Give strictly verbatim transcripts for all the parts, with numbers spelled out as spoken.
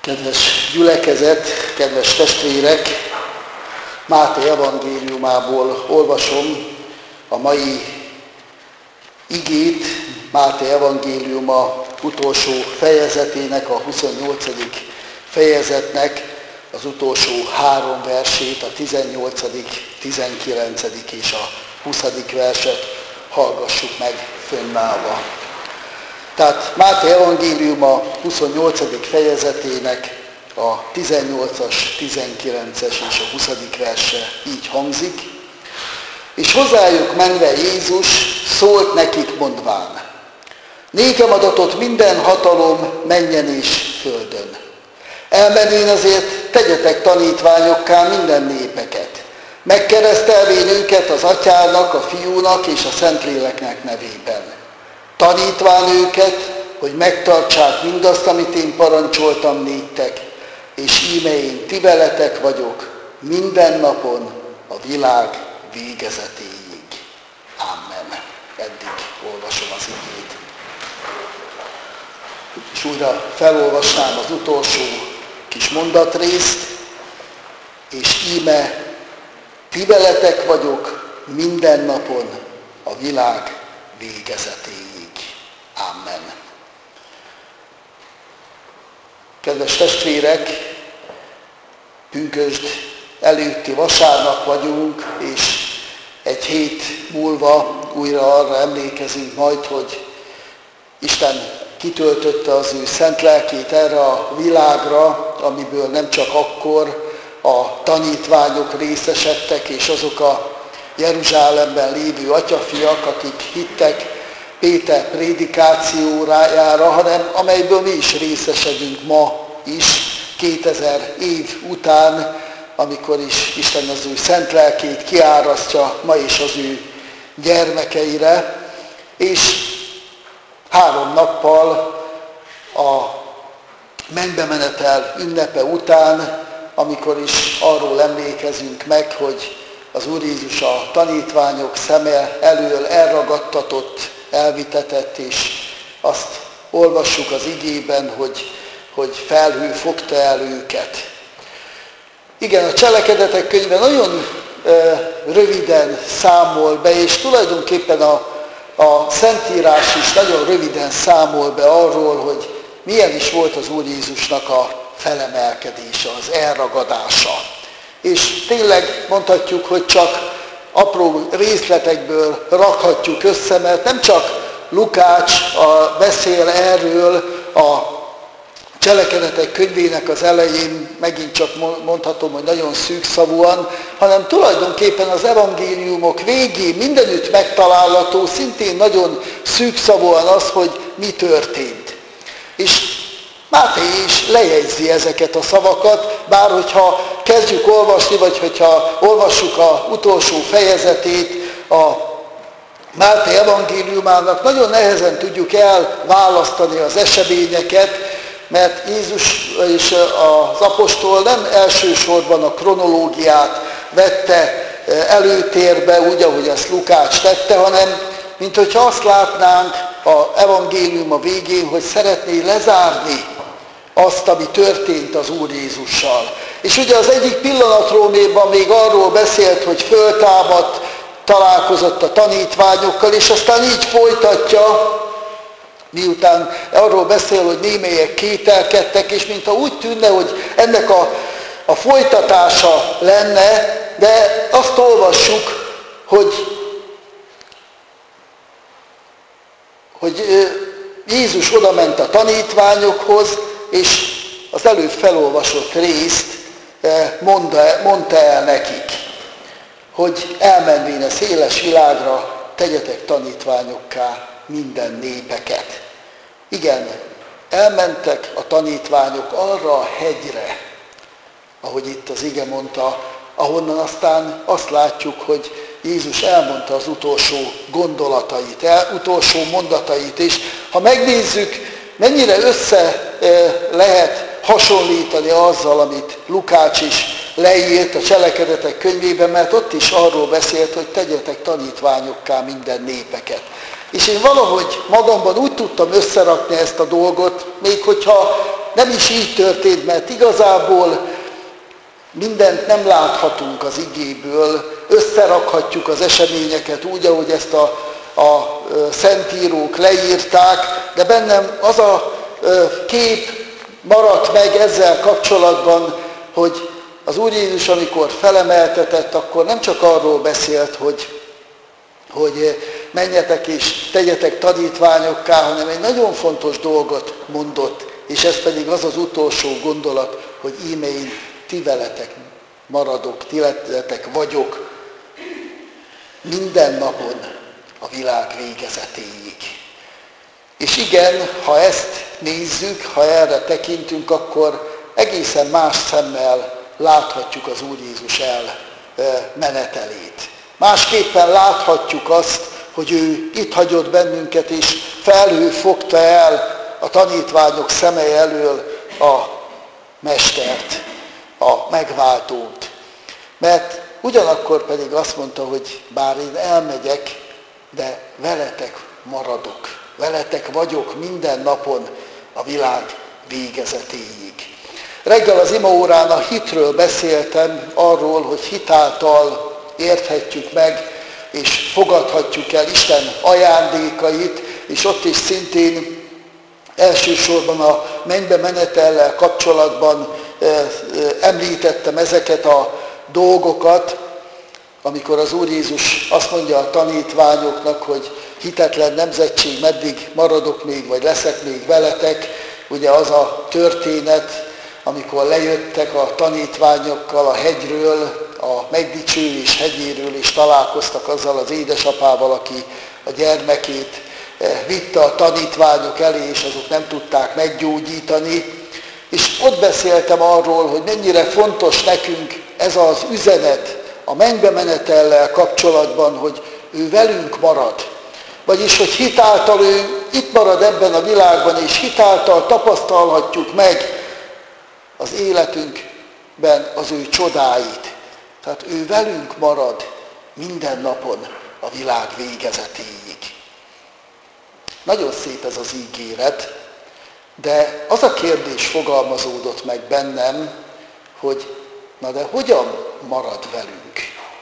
Kedves gyülekezet, kedves testvérek, Máté evangéliumából olvasom a mai igét, Máté evangéliuma utolsó fejezetének, a huszonnyolcadik fejezetnek az utolsó három versét, a tizennyolcadik, tizenkilencedik és a huszadik verset hallgassuk meg fönnállva. Tehát Máté evangéliuma huszonnyolcadik fejezetének a tizennyolcas, tizenkilences és a huszadik verse így hangzik. És hozzájuk menve Jézus szólt nekik mondván: nékem adatott minden hatalom mennyen és földön. Elmenvén azért tegyetek tanítványokká minden népeket, megkeresztelvén őket az Atyának, a Fiúnak és a Szentléleknek nevében. Tanítván őket, hogy megtartsák mindazt, amit én parancsoltam néktek, és íme én ti veletek vagyok minden napon a világ végezetéig. Amen. Eddig olvasom az igét. És újra felolvasnám az utolsó kis mondatrészt, és íme ti veletek vagyok minden napon a világ végezetéig. Amen. Kedves testvérek, pünkösd előtti vasárnap vagyunk, és egy hét múlva újra arra emlékezünk majd, hogy Isten kitöltötte az ő szent lelkét erre a világra, amiből nem csak akkor a tanítványok részesedtek, és azok a Jeruzsálemben lévő atyafiak, akik hittek Péter prédikációjára, hanem amelyből mi is részesedünk ma is, kétezer év után, amikor is Isten az ő szent lelkét kiárasztja ma is az ő gyermekeire, és három nappal a mennybemenetel ünnepe után, amikor is arról emlékezünk meg, hogy az Úr Jézus a tanítványok szeme elől elragadtatott, elvitetett, és azt olvassuk az igében, hogy, hogy felhő fogta el őket. Igen, a Cselekedetek könyve nagyon e, röviden számol be, és tulajdonképpen a, a Szentírás is nagyon röviden számol be arról, hogy milyen is volt az Úr Jézusnak a felemelkedése, az elragadása. És tényleg mondhatjuk, hogy csak apró részletekből rakhatjuk össze, mert nem csak Lukács a, beszél erről a Cselekedetek könyvének az elején, megint csak mondhatom, hogy nagyon szűkszavúan, hanem tulajdonképpen az evangéliumok végén mindenütt megtalálható, szintén nagyon szűkszavúan az, hogy mi történt. És Máté is lejegyzi ezeket a szavakat, bár hogyha kezdjük olvasni, vagy hogyha olvassuk az utolsó fejezetét a Máté evangéliumának, nagyon nehezen tudjuk elválasztani az eseményeket, mert Jézus és az apostol nem elsősorban a kronológiát vette előtérbe, úgy, ahogy ezt Lukács tette, hanem mint hogyha azt látnánk az evangélium a végén, hogy szeretné lezárni azt, ami történt az Úr Jézussal. És ugye az egyik pillanatról még arról beszélt, hogy föltámadt, találkozott a tanítványokkal, és aztán így folytatja, miután arról beszél, hogy némelyek kételkedtek, és mintha úgy tűnne, hogy ennek a, a folytatása lenne, de azt olvassuk, hogy, hogy Jézus odament a tanítványokhoz, és az előbb felolvasott részt mondta, mondta el nekik, hogy elmenvén a széles világra tegyetek tanítványokká minden népeket. Igen, elmentek a tanítványok arra a hegyre, ahogy itt az ige mondta, ahonnan aztán azt látjuk, hogy Jézus elmondta az utolsó gondolatait, el, utolsó mondatait, és ha megnézzük, mennyire össze lehet hasonlítani azzal, amit Lukács is leírt a Cselekedetek könyvében, mert ott is arról beszélt, hogy tegyetek tanítványokká minden népeket. És én valahogy magamban úgy tudtam összerakni ezt a dolgot, még hogyha nem is így történt, mert igazából mindent nem láthatunk az igéből, összerakhatjuk az eseményeket úgy, ahogy ezt a, a szentírók leírták, de bennem az a kép maradt meg ezzel kapcsolatban, hogy az Úr Jézus, amikor felemeltetett, akkor nem csak arról beszélt, hogy, hogy menjetek és tegyetek tanítványokká, hanem egy nagyon fontos dolgot mondott, és ez pedig az az utolsó gondolat, hogy íme én ti veletek maradok, ti veletek vagyok minden napon a világ végezetéig. És igen, ha ezt nézzük, ha erre tekintünk, akkor egészen más szemmel láthatjuk az Úr Jézus elmenetelét. Másképpen láthatjuk azt, hogy ő itt hagyott bennünket, és felhő fogta el a tanítványok szeme elől a mestert, a megváltót. Mert ugyanakkor pedig azt mondta, hogy bár én elmegyek, de veletek maradok, veletek vagyok minden napon a világ végezetéig. Reggel az imaórán a hitről beszéltem, arról, hogy hitáltal érthetjük meg, és fogadhatjuk el Isten ajándékait, és ott is szintén elsősorban a mennybe menetellel kapcsolatban említettem ezeket a dolgokat, amikor az Úr Jézus azt mondja a tanítványoknak, hogy hitetlen nemzetség, meddig maradok még, vagy leszek még veletek. Ugye az a történet, amikor lejöttek a tanítványokkal a hegyről, a megdicsőlés hegyéről, és találkoztak azzal az édesapával, aki a gyermekét vitte a tanítványok elé, és azok nem tudták meggyógyítani. És ott beszéltem arról, hogy mennyire fontos nekünk ez az üzenet a mennybe menetellel kapcsolatban, hogy ő velünk marad. Vagyis, hogy hitáltal ő itt marad ebben a világban, és hitáltal tapasztalhatjuk meg az életünkben az ő csodáit. Tehát ő velünk marad minden napon a világ végezetéig. Nagyon szép ez az ígéret, de az a kérdés fogalmazódott meg bennem, hogy na de hogyan marad velünk?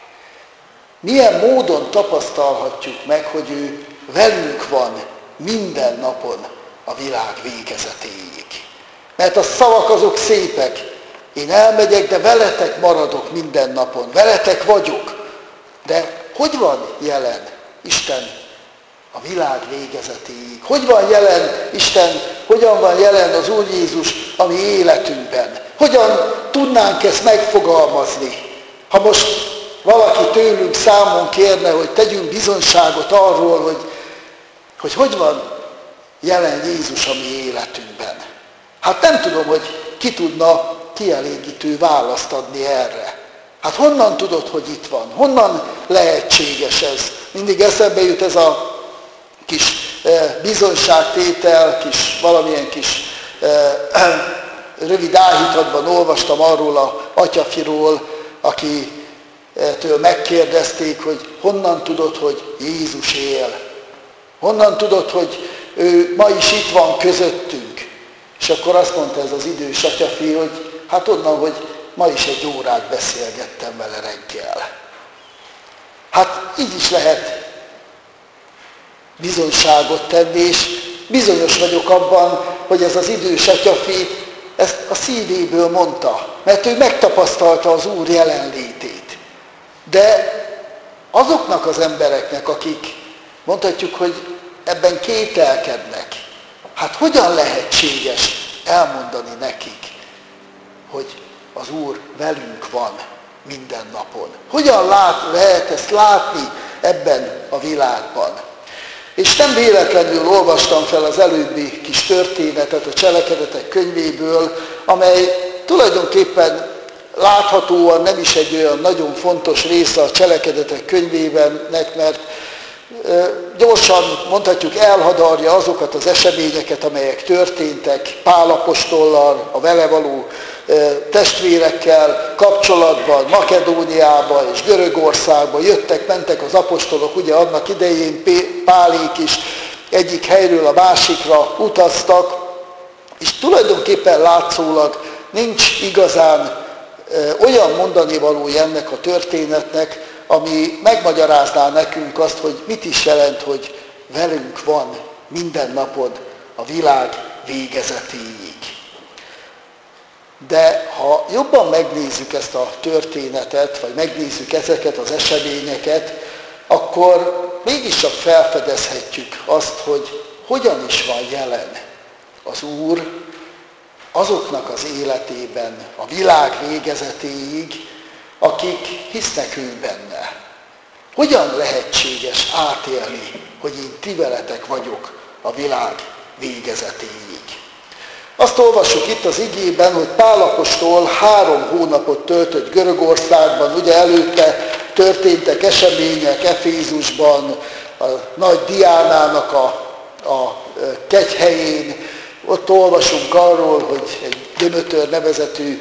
Milyen módon tapasztalhatjuk meg, hogy ő velünk van minden napon a világ végezetéig? Mert a szavak azok szépek. Én elmegyek, de veletek maradok minden napon. Veletek vagyok. De hogy van jelen Isten a világ végezetéig? Hogy van jelen Isten, hogyan van jelen az Úr Jézus a mi életünkben? Hogyan tudnánk ezt megfogalmazni? Ha most valaki tőlünk számon kérne, hogy tegyünk bizonyságot arról, hogy hogy, hogy van jelen Jézus a mi életünkben. Hát nem tudom, hogy ki tudna kielégítő választ adni erre. Hát honnan tudod, hogy itt van? Honnan lehetséges ez? Mindig eszembe jut ez a kis bizonyságtétel, kis, valamilyen kis rövid áhítatban olvastam arról az atyafiról, akitől megkérdezték, hogy honnan tudod, hogy Jézus él? Honnan tudod, hogy ő ma is itt van közöttünk? És akkor azt mondta ez az idős atyafi, hogy hát onnan, hogy ma is egy órát beszélgettem vele reggel. Hát így is lehet bizonyságot tenni, és bizonyos vagyok abban, hogy ez az idős atyafi ezt a szívéből mondta, mert ő megtapasztalta az Úr jelenlétét. De azoknak az embereknek, akik mondhatjuk, hogy ebben kételkednek, hát hogyan lehetséges elmondani nekik, hogy az Úr velünk van minden napon? Hogyan lát, lehet ezt látni ebben a világban? És nem véletlenül olvastam fel az előbbi kis történetet a Cselekedetek könyvéből, amely tulajdonképpen láthatóan nem is egy olyan nagyon fontos része a Cselekedetek könyvének, mert gyorsan mondhatjuk elhadarja azokat az eseményeket, amelyek történtek Pál apostollal, a vele való testvérekkel kapcsolatban, Makedóniába és Görögországba jöttek, mentek az apostolok, ugye annak idején Pálék is egyik helyről a másikra utaztak, És tulajdonképpen látszólag nincs igazán ö, olyan mondanivalója ennek a történetnek, ami megmagyarázná nekünk azt, hogy mit is jelent, hogy velünk van minden napod a világ végezetéig. De ha jobban megnézzük ezt a történetet, vagy megnézzük ezeket az eseményeket, akkor mégiscsak felfedezhetjük azt, hogy hogyan is van jelen az Úr azoknak az életében, a világ végezetéig, akik hisznek ő benne. Hogyan lehetséges átélni, hogy én ti veletek vagyok a világ végezetéig? Azt olvassuk itt az igében, hogy Pál apostol három hónapot töltött Görögországban, ugye előtte történtek események Efézusban, a nagy Diánának a, a kegyhelyén, ott olvasunk arról, hogy egy Dömötör nevezetű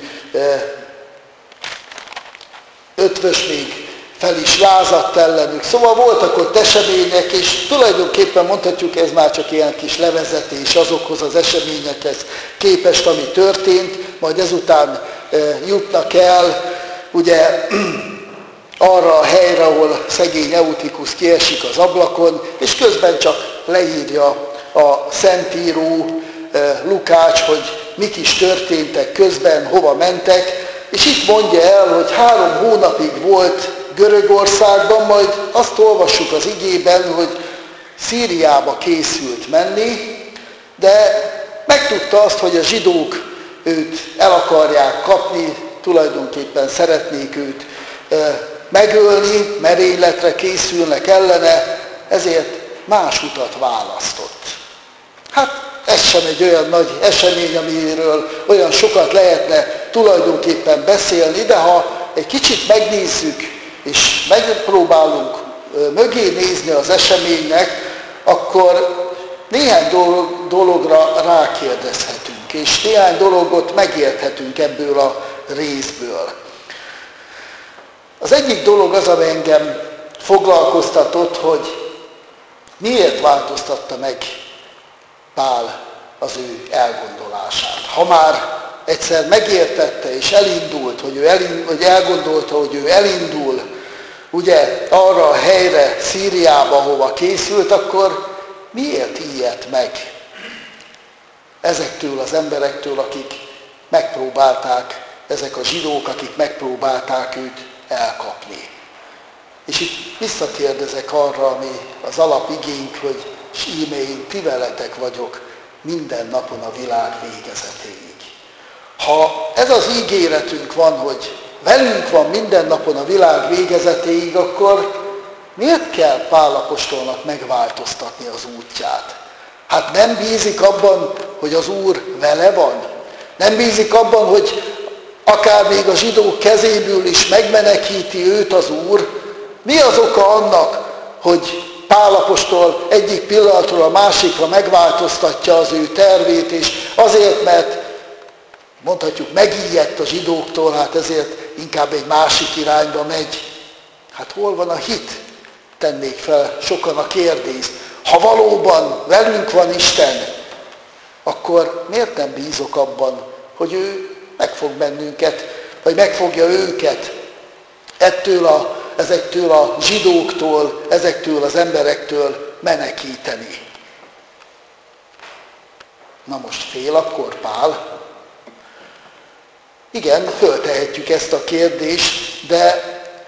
ötvös még fel is lázadt ellenük. Szóval voltak ott események, és tulajdonképpen mondhatjuk, ez már csak ilyen kis levezetés azokhoz az eseményekhez képest, ami történt, majd ezután e, jutnak el, ugye arra a helyre, ahol szegény Eutikus kiesik az ablakon, és közben csak leírja a Szentíró, e, Lukács, hogy mik is történtek közben, hova mentek, és itt mondja el, hogy három hónapig volt Görögországban, majd azt olvassuk az igében, hogy Szíriába készült menni, de megtudta azt, hogy a zsidók őt el akarják kapni, tulajdonképpen szeretnék őt megölni, merényletre készülnek ellene, ezért más utat választott. Hát ez sem egy olyan nagy esemény, amiről olyan sokat lehetne tulajdonképpen beszélni, de ha egy kicsit megnézzük, és megpróbálunk mögé nézni az eseménynek, akkor néhány dologra rákérdezhetünk, és néhány dologot megérthetünk ebből a részből. Az egyik dolog az, ami engem foglalkoztatott, hogy miért változtatta meg Pál az ő elgondolását. Ha már egyszer megértette és elindult, hogy, ő elindul, hogy elgondolta, hogy ő elindul, ugye arra a helyre, Szíriába, hova készült, akkor miért ijedt meg ezektől az emberektől, akik megpróbálták, ezek a zsidók, akik megpróbálták őt elkapni. És itt visszakérdezek arra, ami az alapigénk, hogy s íme én ti veletek vagyok minden napon a világ végezetéig. Ha ez az ígéretünk van, hogy velünk van minden napon a világ végezetéig, akkor miért kell Pál apostolnak megváltoztatni az útját? Hát nem bízik abban, hogy az Úr vele van? Nem bízik abban, hogy akár még a zsidók kezéből is megmenekíti őt az Úr? Mi az oka annak, hogy Pál apostol egyik pillanatról a másikra megváltoztatja az ő tervét, és azért, mert mondhatjuk, megijedt a zsidóktól, hát ezért inkább egy másik irányba megy. Hát hol van a hit? Tennék fel sokan a kérdést. Ha valóban velünk van Isten, akkor miért nem bízok abban, hogy ő meg fog bennünket, vagy megfogja őket ettől a, ezektől a zsidóktól, ezektől az emberektől menekíteni. Na most fél akkor Pál? Igen, föltehetjük ezt a kérdést, de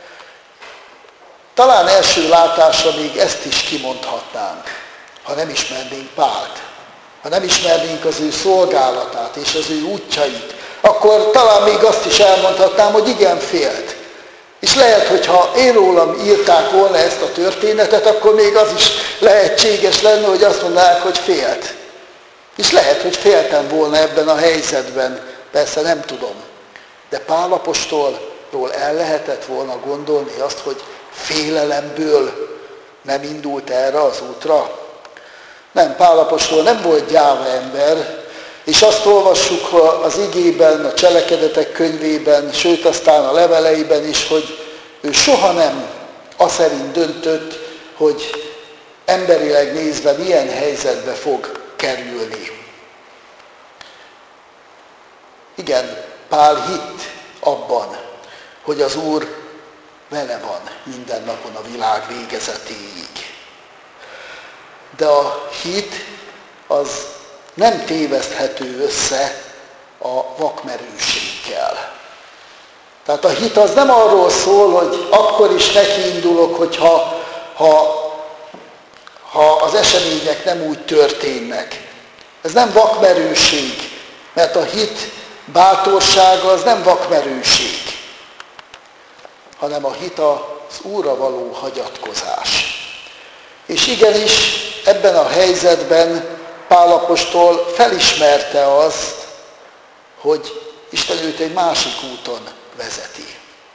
talán első látásra még ezt is kimondhatnánk, ha nem ismernénk Pált, ha nem ismernénk az ő szolgálatát és az ő útjait, akkor talán még azt is elmondhatnám, hogy igen, félt. És lehet, hogy ha én rólam írták volna ezt a történetet, akkor még az is lehetséges lenne, hogy azt mondanák, hogy félt. És lehet, hogy féltem volna ebben a helyzetben, persze nem tudom. De Pál apostolról el lehetett volna gondolni azt, hogy félelemből nem indult erre az útra? Nem, Pál apostol nem volt gyáva ember, és azt olvassuk az igében, a Cselekedetek könyvében, sőt aztán a leveleiben is, hogy ő soha nem aszerint döntött, hogy emberileg nézve milyen helyzetbe fog kerülni. Igen, Pál hitt abban, hogy az Úr vele van minden napon a világ végezetéig. De a hit az nem téveszthető össze a vakmerőséggel. Tehát a hit az nem arról szól, hogy akkor is nekiindulok, hogyha ha, ha az események nem úgy történnek. Ez nem vakmerőség, mert a hit bátorsága az nem vakmerőség, hanem a hit az Úrra való hagyatkozás. És igenis ebben a helyzetben Pál apostol felismerte azt, hogy Isten őt egy másik úton vezeti.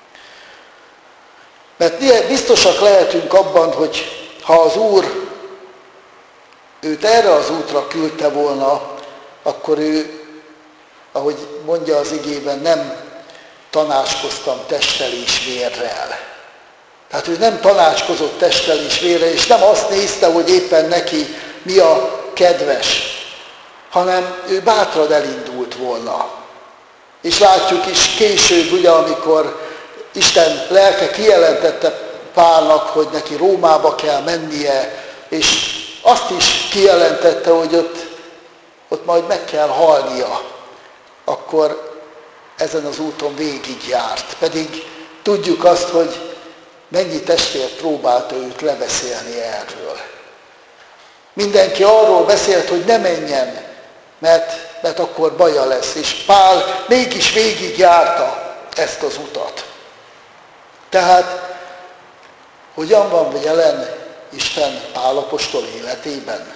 Mert biztosak lehetünk abban, hogy ha az Úr őt erre az útra küldte volna, akkor ő, ahogy mondja az igében, nem tanácskoztam testtel és vérrel. Tehát ő nem tanácskozott testtel és vérrel, és nem azt nézte, hogy éppen neki mi a kedves, hanem ő bátran elindult volna. És látjuk is később, ugye, amikor Isten lelke kijelentette Pálnak, hogy neki Rómába kell mennie, és azt is kijelentette, hogy ott, ott majd meg kell halnia, akkor ezen az úton végig járt. Pedig tudjuk azt, hogy mennyi testvér próbálta őt lebeszélni erről. Mindenki arról beszélt, hogy ne menjen, mert, mert akkor baja lesz. És Pál mégis végig járta ezt az utat. Tehát hogyan van jelen Isten Pál apostol életében?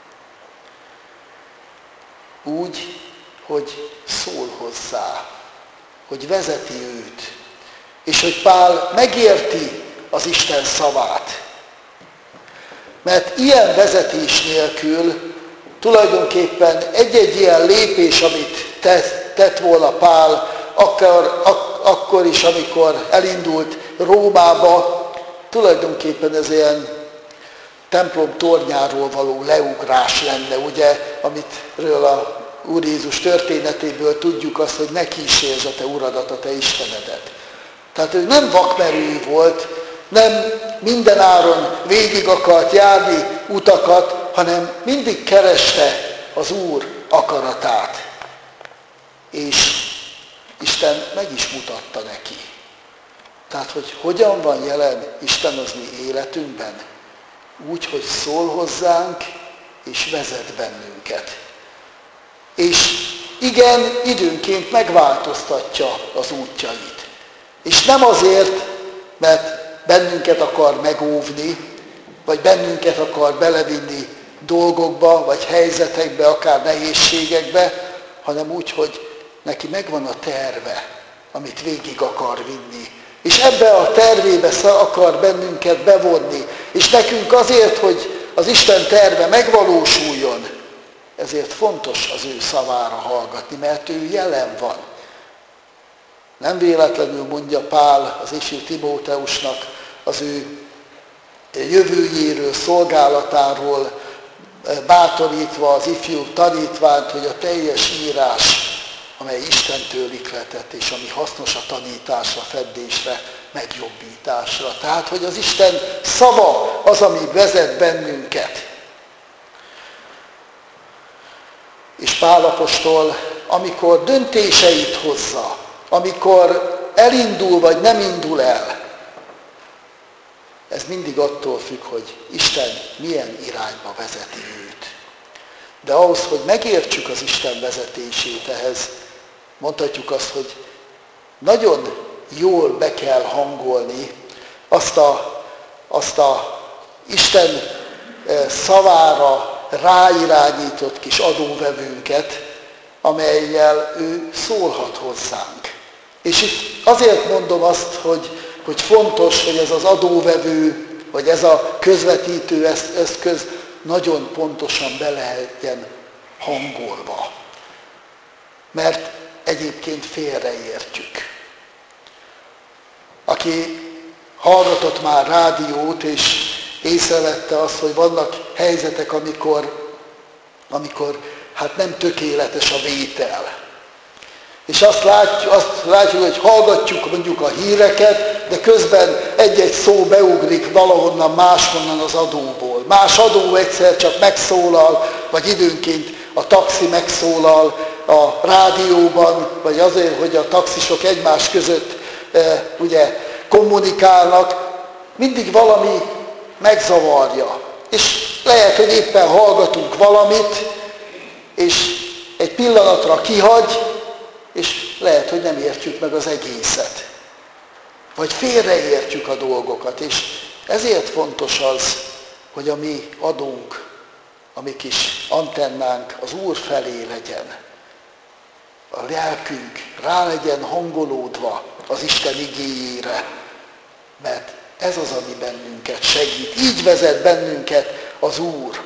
Úgy, hogy szól hozzá, hogy vezeti őt, és hogy Pál megérti az Isten szavát. Mert ilyen vezetés nélkül tulajdonképpen egy-egy ilyen lépés, amit tett, tett volna Pál, akkor, ak, akkor is, amikor elindult Rómába, tulajdonképpen ez ilyen templom tornyáról való leugrás lenne, ugye, amitről a Úr Jézus történetéből tudjuk azt, hogy ne kísérzd a te uradat, a te Istenedet. Tehát ő nem vakmerő volt, nem mindenáron végig akart járni utakat, hanem mindig kereste az Úr akaratát. És Isten meg is mutatta neki. Tehát, hogy hogyan van jelen Isten az mi életünkben? Úgy, hogy szól hozzánk, és vezet bennünket. És igen, időnként megváltoztatja az útjait. És nem azért, mert bennünket akar megóvni, vagy bennünket akar belevinni dolgokba, vagy helyzetekbe, akár nehézségekbe, hanem úgy, hogy neki megvan a terve, amit végig akar vinni. És ebbe a tervébe akar bennünket bevonni. És nekünk azért, hogy az Isten terve megvalósuljon, ezért fontos az ő szavára hallgatni, mert ő jelen van. Nem véletlenül mondja Pál az ifjú Timóteusnak az ő jövőjéről, szolgálatáról, bátorítva az ifjú tanítványt, hogy a teljes írás, amely Istentől ihletett, és ami hasznos a tanításra, feddésre, megjobbításra. Tehát, hogy az Isten szava az, ami vezet bennünket. És Pál apostol, amikor döntéseit hozza, amikor elindul, vagy nem indul el, ez mindig attól függ, hogy Isten milyen irányba vezeti őt. De ahhoz, hogy megértsük az Isten vezetését, ehhez mondhatjuk azt, hogy nagyon jól be kell hangolni azt a, azt a Isten szavára ráirányított kis adóvevőnket, amellyel ő szólhat hozzánk. És itt azért mondom azt, hogy, hogy fontos, hogy ez az adóvevő, vagy ez a közvetítő eszköz nagyon pontosan be lehetjen hangolva. Mert egyébként félreértjük. Aki hallgatott már rádiót, és észrevette azt, hogy vannak helyzetek, amikor, amikor hát nem tökéletes a vétel. És azt látjuk, azt látjuk, hogy hallgatjuk mondjuk a híreket, de közben egy-egy szó beugrik valahonnan máshonnan az adóból. Más adó egyszer csak megszólal, vagy időnként a taxi megszólal a rádióban, vagy azért, hogy a taxisok egymás között e, ugye kommunikálnak, mindig valami megzavarja. És lehet, hogy éppen hallgatunk valamit, és egy pillanatra kihagy, és lehet, hogy nem értjük meg az egészet. Vagy félreértjük a dolgokat, és ezért fontos az, hogy a mi adónk, a mi kis antennánk az Úr felé legyen. A lelkünk rá legyen hangolódva az Isten igéjére, mert ez az, ami bennünket segít. Így vezet bennünket az Úr.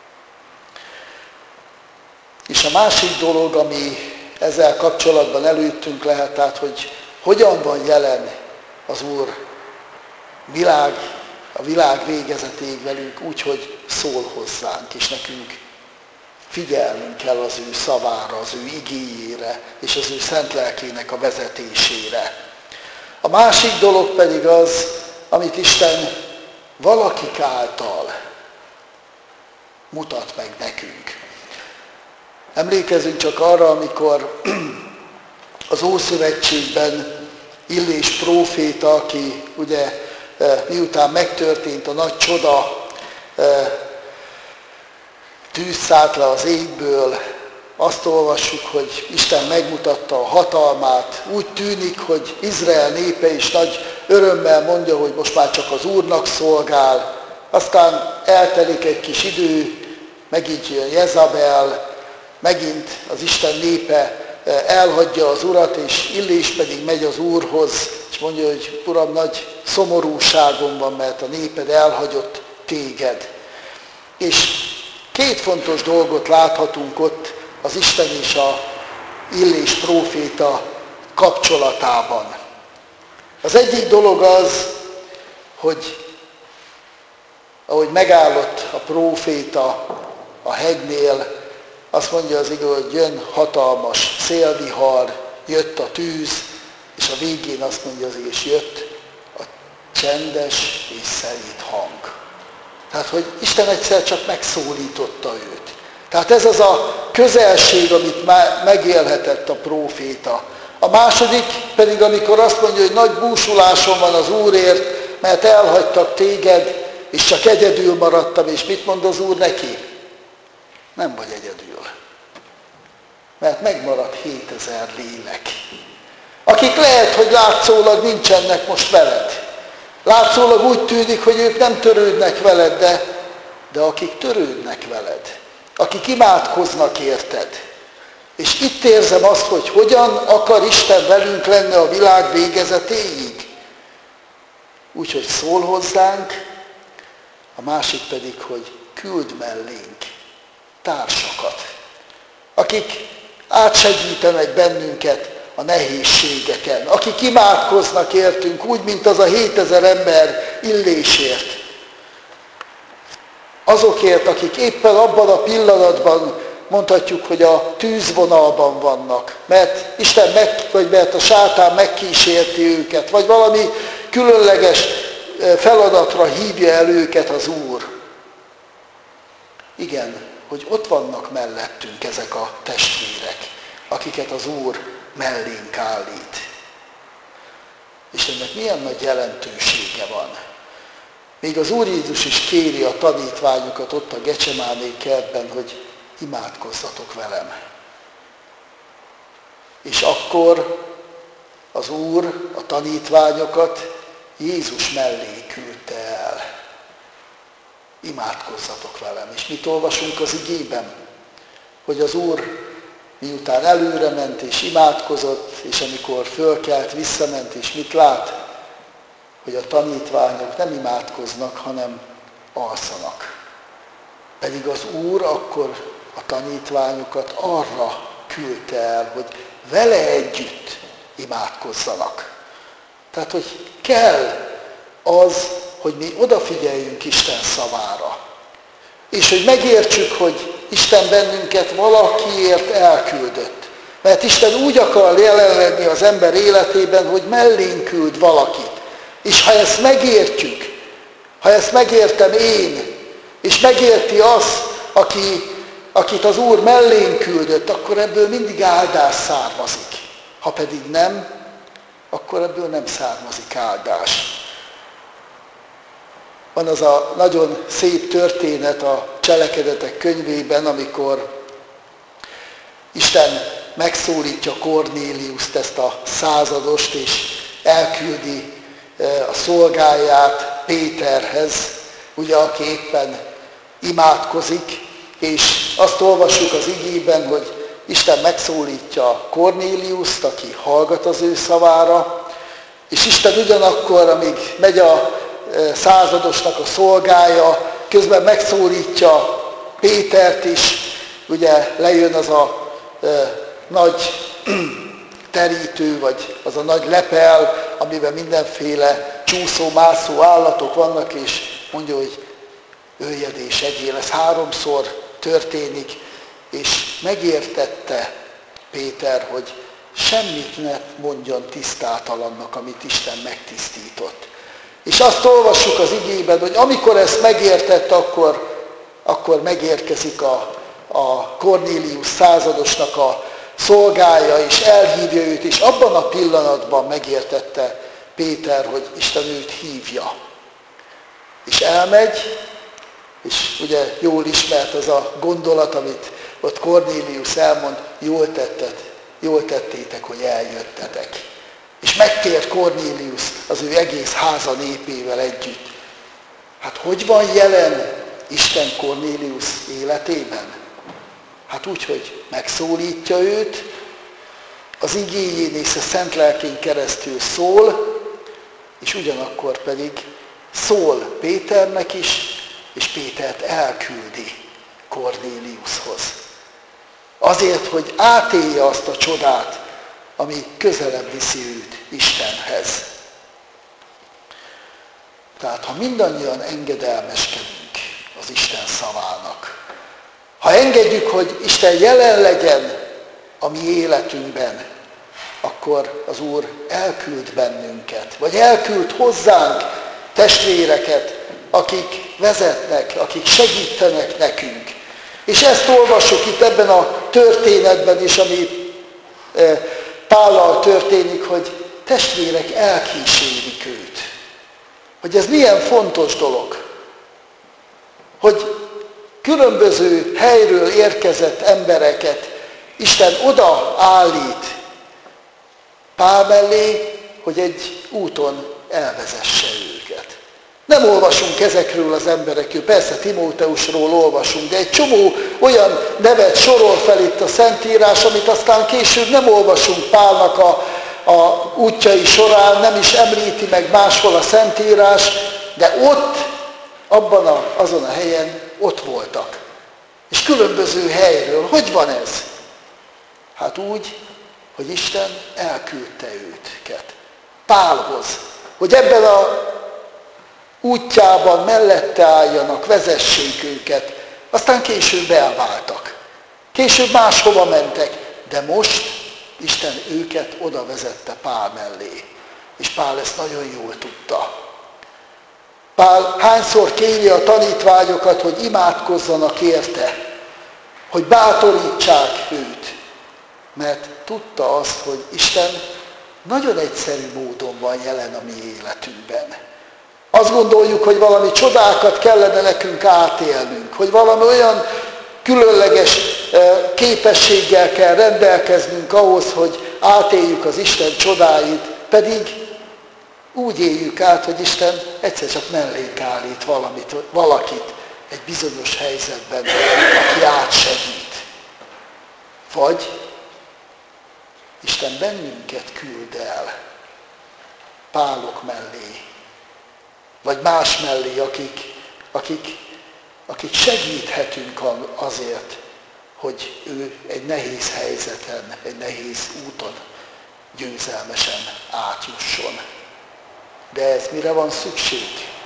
És a másik dolog, ami ezzel kapcsolatban előttünk lehet, tehát, hogy hogyan van jelen az Úr világ, a világ végezetéig velünk úgy, hogy szól hozzánk, és nekünk figyelnünk kell az ő szavára, az ő igéjére, és az ő szent lelkének a vezetésére. A másik dolog pedig az, amit Isten valakik által mutat meg nekünk. Emlékezzünk csak arra, amikor az Ószövetségben Illés próféta, aki ugye miután megtörtént a nagy csoda, tűz szállt le az égből, azt olvassuk, hogy Isten megmutatta a hatalmát. Úgy tűnik, hogy Izrael népe is nagy örömmel mondja, hogy most már csak az Úrnak szolgál. Aztán eltelik egy kis idő, megint jön Jezabel, megint az Isten népe elhagyja az Urat, és Illés pedig megy az Úrhoz, és mondja, hogy Uram, nagy szomorúságom van, mert a néped elhagyott téged. És két fontos dolgot láthatunk ott az Isten és a Illés próféta kapcsolatában. Az egyik dolog az, hogy ahogy megállott a próféta a hegynél, azt mondja az ige, hogy jön hatalmas szélvihar, jött a tűz, és a végén azt mondja az ige, és jött a csendes és szelíd hang. Tehát, hogy Isten egyszer csak megszólította őt. Tehát ez az a közelség, amit megélhetett a próféta. A második pedig, amikor azt mondja, hogy nagy búsulásom van az Úrért, mert elhagytak téged, és csak egyedül maradtam, és mit mond az Úr neki? Nem vagy egyedül. Mert megmaradt hétezer lélek, akik lehet, hogy látszólag nincsenek most veled. Látszólag úgy tűnik, hogy ők nem törődnek veled, de, de akik törődnek veled, akik imádkoznak érted. És itt érzem azt, hogy hogyan akar Isten velünk lenni a világ végezetéig. Úgyhogy szól hozzánk, a másik pedig, hogy küld mellénk társakat, akik átsegítenek bennünket a nehézségeken, akik imádkoznak értünk, úgy, mint az a hétezer ember Illésért. Azokért, akik éppen abban a pillanatban mondhatjuk, hogy a tűzvonalban vannak, mert Isten meg, vagy mert a sátán megkísérti őket, vagy valami különleges feladatra hívja el őket az Úr. Igen, hogy ott vannak mellettünk ezek a testvérek, akiket az Úr mellénk állít. És ennek milyen nagy jelentősége van. Még az Úr Jézus is kéri a tanítványokat ott a Gecsemáné kertben, hogy imádkozzatok velem. És akkor az Úr a tanítványokat Jézus mellé küldte el. Imádkozzatok velem. És mit olvasunk az igében? Hogy az Úr miután előre ment és imádkozott, és amikor fölkelt, visszament, és mit lát? Hogy a tanítványok nem imádkoznak, hanem alszanak. Pedig az Úr akkor a tanítványokat arra küldte el, hogy vele együtt imádkozzanak. Tehát, hogy kell az, hogy mi odafigyeljünk Isten szavára. És hogy megértsük, hogy Isten bennünket valakiért elküldött. Mert Isten úgy akar jelen lenni az ember életében, hogy mellénk küld valakit. És ha ezt megértjük, ha ezt megértem én, és megérti az, aki, akit az Úr mellénk küldött, akkor ebből mindig áldás származik. Ha pedig nem, akkor ebből nem származik áldás. Van az a nagyon szép történet a Cselekedetek könyvében, amikor Isten megszólítja Kornéliuszt, ezt a századost, és elküldi a szolgáját Péterhez, ugye, aki éppen imádkozik, és azt olvassuk az igében, hogy Isten megszólítja Kornéliuszt, aki hallgat az ő szavára, és Isten ugyanakkor, amíg megy a századosnak a szolgája, közben megszólítja Pétert is, ugye lejön az a e, nagy terítő, vagy az a nagy lepel, amiben mindenféle csúszó-mászó állatok vannak, és mondja, hogy öljed és egyél. Ez háromszor történik, és megértette Péter, hogy semmit ne mondjon tisztátalannak, amit Isten megtisztított. És azt olvassuk az igében, hogy amikor ezt megértette, akkor, akkor megérkezik a, a Kornélius századosnak a szolgája, és elhívja őt, és abban a pillanatban megértette Péter, hogy Isten őt hívja. És elmegy, és ugye jól ismert az a gondolat, amit ott Kornélius elmond, jól tetted, jól tettétek, hogy eljöttetek. És megtér Kornélius az ő egész háza népével együtt. Hát hogy van jelen Isten Kornélius életében? Hát úgy, hogy megszólítja őt, az igéjén és a Szent Lelkén keresztül szól, és ugyanakkor pedig szól Péternek is, és Pétert elküldi Kornéliushoz. Azért, hogy átélje azt a csodát, ami közelebb viszi őt Istenhez. Tehát, ha mindannyian engedelmeskedünk az Isten szavának, ha engedjük, hogy Isten jelen legyen a mi életünkben, akkor az Úr elküld bennünket, vagy elküld hozzánk testvéreket, akik vezetnek, akik segítenek nekünk. És ezt olvassuk itt ebben a történetben is, ami Pállal történik, hogy testvérek elkísérik őt. Hogy ez milyen fontos dolog. Hogy különböző helyről érkezett embereket Isten oda állít Pál mellé, hogy egy úton elvezesse őket. Nem olvasunk ezekről az emberekről, persze Timóteusról olvasunk, de egy csomó olyan nevet sorol fel itt a Szentírás, amit aztán később nem olvasunk Pálnak a, a útjai során, nem is említi meg máshol a Szentírás, de ott, abban a, azon a helyen ott voltak. És különböző helyről. Hogy van ez? Hát úgy, hogy Isten elküldte őket Pálhoz, hogy ebben a útjában mellette álljanak, vezessék őket, aztán később elváltak. Később máshova mentek, de most Isten őket oda vezette Pál mellé. És Pál ezt nagyon jól tudta. Pál hányszor kéri a tanítványokat, hogy imádkozzanak érte, hogy bátorítsák őt, mert tudta azt, hogy Isten nagyon egyszerű módon van jelen a mi életünkben. Azt gondoljuk, hogy valami csodákat kellene nekünk átélnünk, hogy valami olyan különleges képességgel kell rendelkeznünk ahhoz, hogy átéljük az Isten csodáit, pedig úgy éljük át, hogy Isten egyszer csak mellénk állít valamit, valakit egy bizonyos helyzetben, aki átsegít. Vagy Isten bennünket küld el Pálok mellé, vagy más mellé, akik, akik, akik segíthetünk azért, hogy ő egy nehéz helyzeten, egy nehéz úton győzelmesen átjusson. De ez mire van szükség?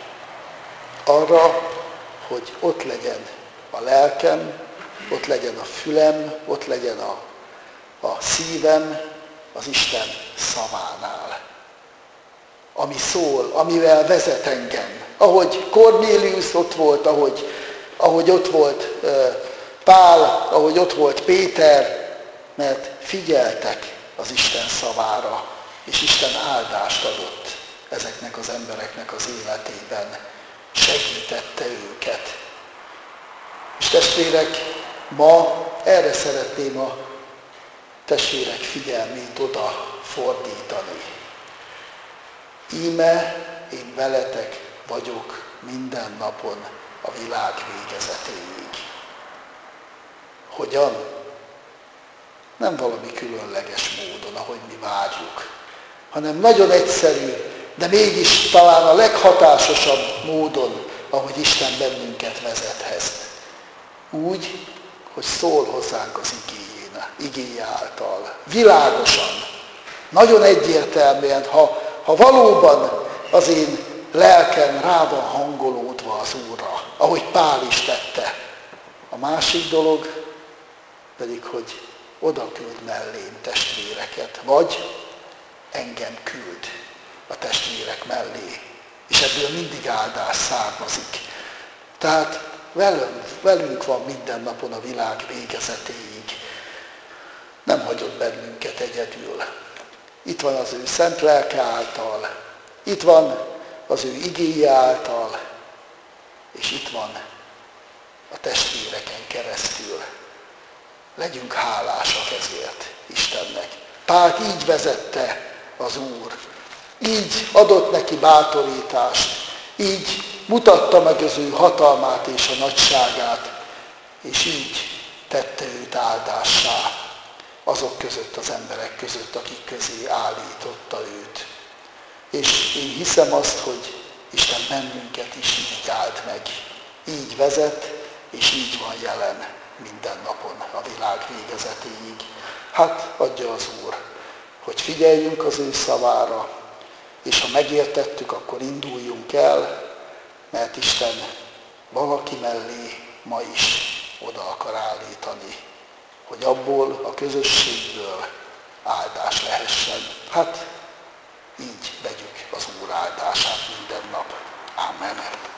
Arra, hogy ott legyen a lelkem, ott legyen a fülem, ott legyen a, a szívem az Isten szavánál, ami szól, amivel vezet engem. Ahogy Kornélius ott volt, ahogy, ahogy ott volt Pál, ahogy ott volt Péter, mert figyeltek az Isten szavára, és Isten áldást adott ezeknek az embereknek az életében. Segítette őket. És testvérek, ma erre szeretném a testvérek figyelmét oda fordítani. Íme én veletek vagyok minden napon a világ végezetéig. Hogyan? Nem valami különleges módon, ahogy mi várjuk, hanem nagyon egyszerű, de mégis talán a leghatásosabb módon, ahogy Isten bennünket vezethez. Úgy, hogy szól hozzánk az igéjén, igéje által. Világosan, nagyon egyértelműen, ha, ha valóban az én lelkem rá van hangolódva az Úrra, ahogy Pál is tette. A másik dolog pedig, hogy oda küld mellém testvéreket, vagy engem küld a testvérek mellé, és ebből mindig áldás származik. Tehát velünk, velünk van minden napon a világ végezetéig. Nem hagyott bennünket egyedül. Itt van az ő szent lelke által, itt van az ő igéje által, és itt van a testvéreken keresztül. Legyünk hálásak ezért Istennek. Pált így vezette az Úr. Így adott neki bátorítást. Így mutatta meg az ő hatalmát és a nagyságát. És így tette őt áldássá azok között, az emberek között, akik közé állította őt. És én hiszem azt, hogy Isten bennünket is így áld meg. Így vezet, és így van jelen minden napon a világ végezetéig. Hát adja az Úr, hogy figyeljünk az ő szavára, és ha megértettük, akkor induljunk el, mert Isten valaki mellé ma is oda akar állítani, hogy abból a közösségből áldás lehessen. Hát így vegyük az Úr áldását minden nap. Amen.